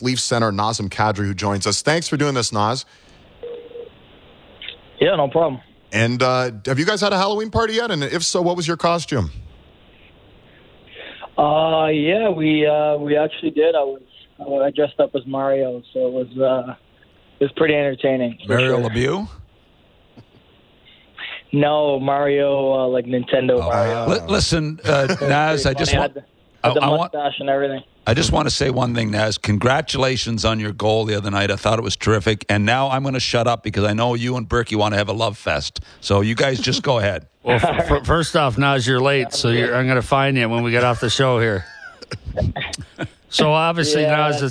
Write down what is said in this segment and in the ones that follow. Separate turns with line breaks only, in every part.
Leafs center Nazem Kadri, who joins us. Thanks for doing this, Naz.
Yeah, no problem.
And have you guys had a Halloween party yet? And if so, what was your costume?
Yeah, we actually did. I dressed up as Mario, so it was pretty entertaining.
Mario Lemieux?
No, Mario, like Nintendo Mario.
Listen, Naz, I just want...
the mustache and everything.
I just want to say one thing, Naz. Congratulations on your goal the other night. I thought it was terrific. And now I'm going to shut up because I know you and Berkey want to have a love fest. So you guys just go ahead.
Well, first off, Naz, you're late, so I'm going to find you when we get off the show here. So obviously, Naz,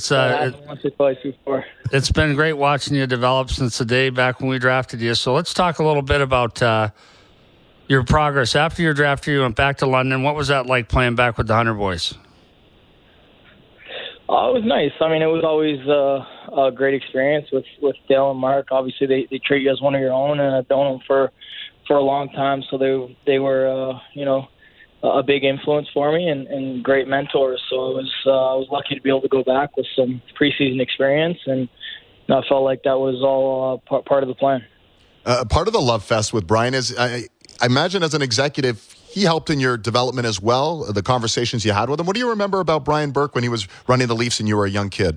it's been great watching you develop since the day back when we drafted you. So let's talk a little bit about your progress. After your draft, you went back to London. What was that like playing back with the Hunter boys?
It was nice. I mean, it was always a great experience with Dale and Mark. Obviously, they treat you as one of your own, and I've known them for a long time. So they were, a big influence for me and great mentors. So I was lucky to be able to go back with some preseason experience, and I felt like that was all part of the plan.
Part of the love fest with Brian is, I imagine as an executive, he helped in your development as well, the conversations you had with him. What do you remember about Brian Burke when he was running the Leafs and you were a young kid?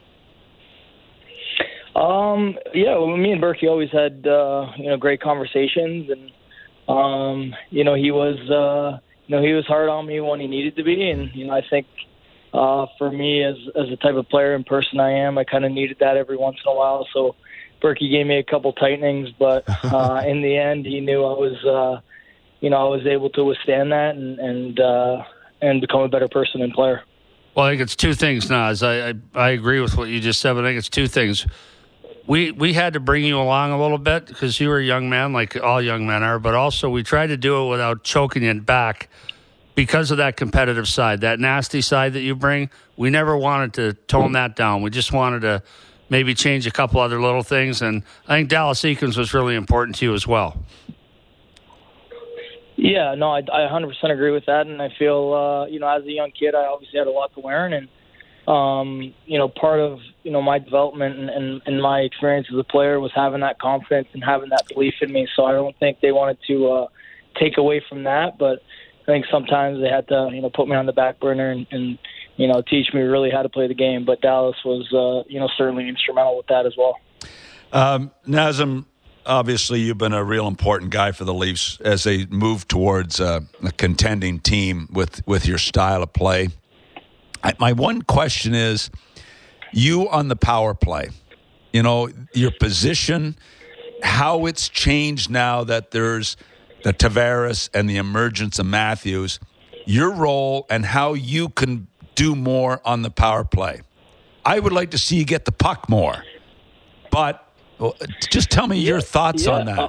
Me and Burke always had, great conversations. And, he was hard on me when he needed to be. And, I think for me as the type of player and person I am, I kind of needed that every once in a while. So Berkey gave me a couple tightenings, but in the end, he knew I was able to withstand that and become a better person and player.
Well, I think it's two things, Naz. I agree with what you just said, but I think it's two things. We had to bring you along a little bit because you were a young man, like all young men are, but also we tried to do it without choking you back because of that competitive side, that nasty side that you bring. We never wanted to tone that down. We just wanted to maybe change a couple other little things, and I think Dallas Eakins was really important to you as well.
Yeah, no, I 100% agree with that, and I feel, as a young kid, I obviously had a lot to learn, and, part of, my development and my experience as a player was having that confidence and having that belief in me, so I don't think they wanted to take away from that, but I think sometimes they had to, put me on the back burner and teach me really how to play the game, but Dallas was, certainly instrumental with that as well.
Nazem, obviously, you've been a real important guy for the Leafs as they move towards a contending team with your style of play. My one question is, you on the power play, your position, how it's changed now that there's the Tavares and the emergence of Matthews, your role and how you can do more on the power play. I would like to see you get the puck more, but just tell me your thoughts on that.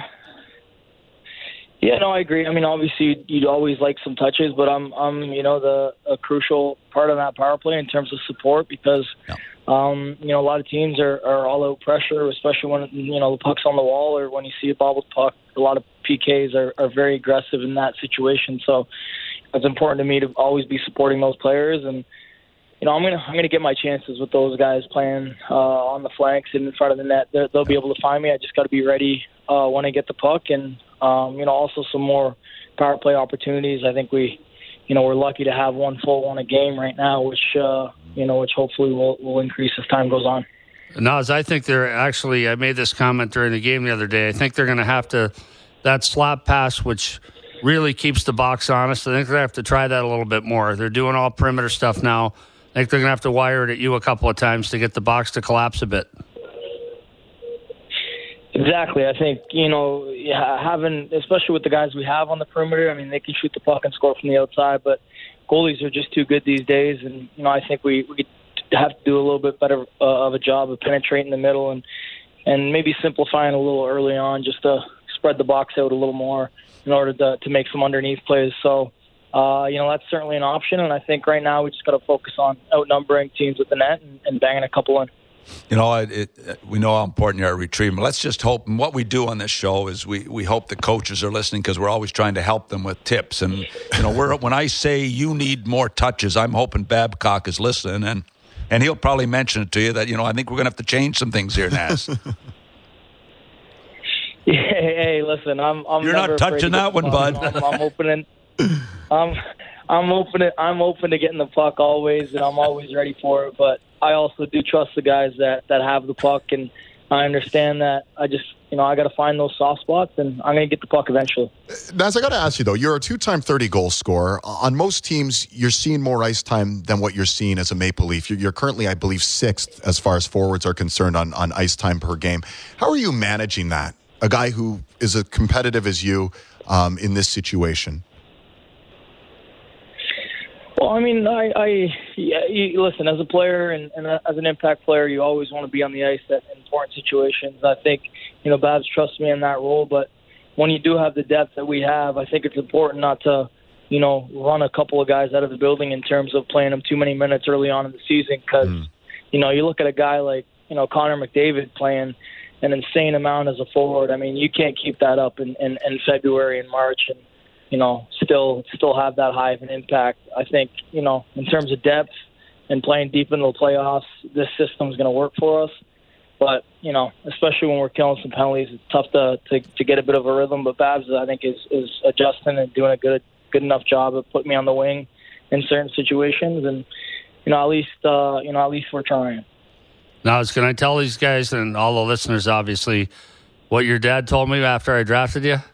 I agree. I mean, obviously, you'd always like some touches, but I'm a crucial part of that power play in terms of support because, a lot of teams are all out pressure, especially when, the puck's on the wall or when you see a bobbled puck. A lot of PKs are very aggressive in that situation. So it's important to me to always be supporting those players. And, I'm gonna get my chances with those guys playing on the flanks and in front of the net. They'll be able to find me. I just got to be ready when I get the puck, and also some more power play opportunities. I think we're lucky to have one full one a game right now, which hopefully will increase as time goes on.
Naz, I think I made this comment during the game the other day. I think they're going to have to that slap pass, which really keeps the box honest. I think they're going to have to try that a little bit more. They're doing all perimeter stuff now. I think they're going to have to wire it at you a couple of times to get the box to collapse a bit.
Exactly. I think, having, especially with the guys we have on the perimeter, I mean, they can shoot the puck and score from the outside, but goalies are just too good these days. And, I think we have to do a little bit better of a job of penetrating the middle and maybe simplifying a little early on just to spread the box out a little more in order to make some underneath plays. So, that's certainly an option, and I think right now we just got to focus on outnumbering teams with the net and banging a couple in.
We know how important you are at retrieving. Let's just hope, and what we do on this show is we hope the coaches are listening because we're always trying to help them with tips. And, when I say you need more touches, I'm hoping Babcock is listening. And And he'll probably mention it to you that, I think we're going to have to change some things here, Naz.
Hey, listen, I'm
You're
never
not touching that one, bud.
I'm opening. I'm open to getting the puck always, and I'm always ready for it. But I also do trust the guys that have the puck, and I understand that. I just, I got to find those soft spots, and I'm going to get the puck eventually.
Naz, I got to ask you, though, you're a two-time 30-goal scorer. On most teams, you're seeing more ice time than what you're seeing as a Maple Leaf. You're currently, I believe, 6th as far as forwards are concerned on ice time per game. How are you managing that? A guy who is as competitive as you in this situation?
Well, I mean, listen, as a player and as an impact player, you always want to be on the ice in important situations. I think, Babs trusts me in that role, but when you do have the depth that we have, I think it's important not to, run a couple of guys out of the building in terms of playing them too many minutes early on in the season because, you look at a guy like, Connor McDavid playing an insane amount as a forward. I mean, you can't keep that up in February and March and, still have that high of an impact. I think, in terms of depth and playing deep into the playoffs, this system's going to work for us. But, especially when we're killing some penalties, it's tough to get a bit of a rhythm. But Babs, I think, is adjusting and doing a good enough job of putting me on the wing in certain situations. And, at least we're trying.
Now, can I tell these guys and all the listeners, obviously, what your dad told me after I drafted you?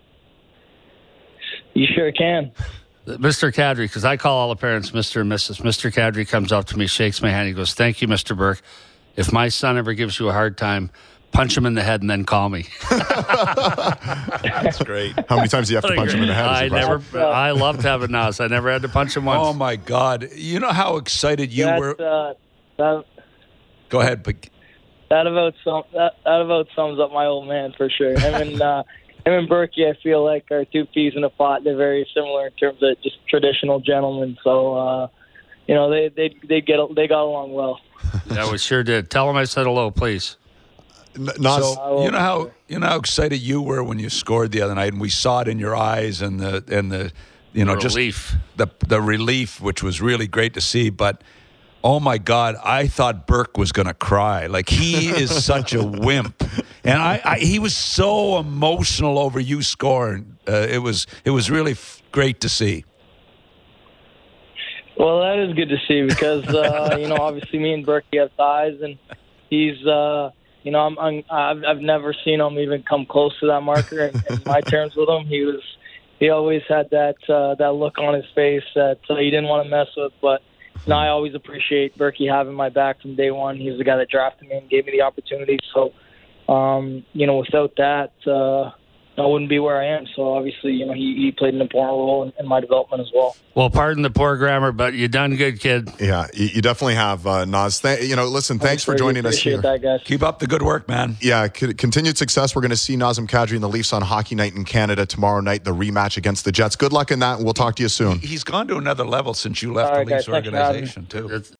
You sure can.
Mr. Kadri, because I call all the parents Mr. and Mrs. Mr. Kadri comes up to me, shakes my hand. He goes, "Thank you, Mr. Burke. If my son ever gives you a hard time, punch him in the head and then call me."
That's great.
How many times do you have to punch him in the head?
I loved having Naz. I never had to punch him once.
Oh, my God. You know how excited you were? Go ahead.
That about sums up my old man for sure. Him and Berkey, I feel like, are two peas in a pot. They're very similar in terms of just traditional gentlemen. So, they got along well.
Yeah, we sure did. Tell them I said hello, please.
So, you know how excited you were when you scored the other night, and we saw it in your eyes and the just
relief.
The relief, which was really great to see, but. Oh, my God, I thought Burke was going to cry. Like, he is such a wimp. And he was so emotional over you scoring. It was really great to see.
Well, that is good to see because, obviously me and Burke have ties, and he's, I've never seen him even come close to that marker in my terms with him. He always had that look on his face that he didn't want to mess with, but no, I always appreciate Berkey having my back from day one. He was the guy that drafted me and gave me the opportunity. So, without that, I wouldn't be where I am. So, obviously, he played an important role in my development as well.
Well, pardon the poor grammar, but you done good, kid.
Yeah, you definitely have, Naz. Listen, thanks for joining us here.
That, guys.
Keep up the good work, man.
Yeah, continued success. We're going to see Nazem Kadri and the Leafs on Hockey Night in Canada tomorrow night, the rematch against the Jets. Good luck in that, and we'll talk to you soon.
He's gone to another level since you left
the
Leafs
guys,
organization, too.